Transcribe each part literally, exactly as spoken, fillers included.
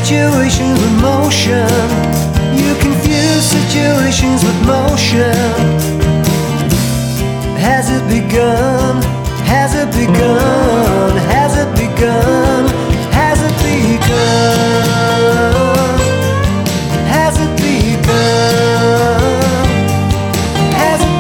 situations with motion. You confuse situations with motion. Has it begun? Has it begun? Has it begun? Has it begun? Has it begun? Has it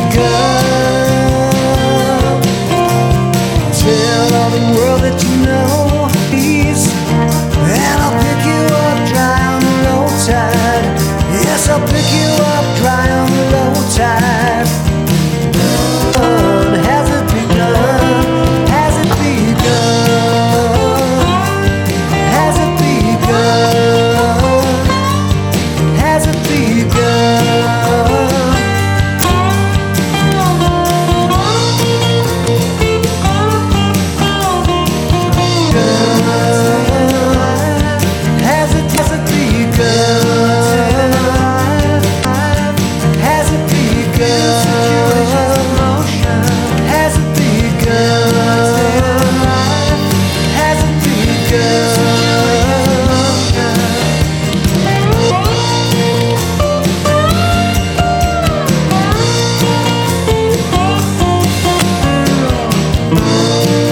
begun? Tell all the world that you know peace, and I'll pick you up dry on the low tide. Yes, I'll pick you up dry on the low tide. Has it begun? Has it begun? Has it begun? Has it begun? Has it, has it begun? Has it begun? Has it begun? Has it begun?